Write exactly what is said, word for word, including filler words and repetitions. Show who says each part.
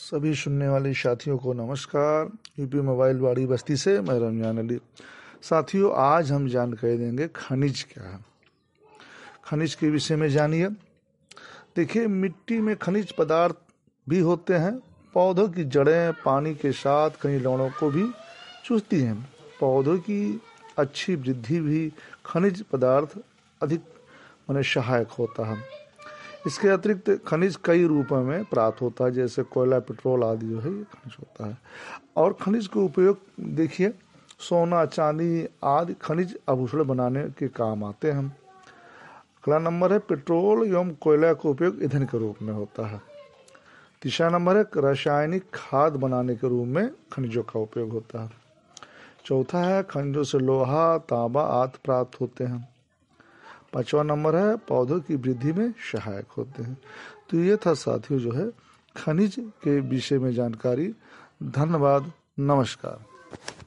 Speaker 1: सभी सुनने वाले साथियों को नमस्कार। यूपी मोबाइल वाड़ी बस्ती से मैं रमजान अली। साथियों, आज हम जानकारी देंगे खनिज क्या है। खनिज के विषय में जानिए। देखिए, मिट्टी में खनिज पदार्थ भी होते हैं। पौधों की जड़ें पानी के साथ कई लवणों को भी चूसती हैं। पौधों की अच्छी वृद्धि भी खनिज पदार्थ अधिक माने सहायक होता है। इसके अतिरिक्त खनिज कई रूपों में प्राप्त होता है, जैसे कोयला, पेट्रोल आदि जो है ये खनिज होता है। और खनिज का उपयोग देखिए, सोना, चांदी आदि खनिज आभूषण बनाने के काम आते हैं। अगला नंबर है पेट्रोल एवं कोयला का उपयोग ईंधन के रूप में होता है। तीसरा नंबर है रासायनिक खाद बनाने के रूप में खनिजों का उपयोग होता है। चौथा है खनिजों से लोहा, तांबा आदि प्राप्त होते हैं। पांचवा नंबर है पौधों की वृद्धि में सहायक होते हैं। तो ये था साथियों जो है खनिज के विषय में जानकारी। धन्यवाद, नमस्कार।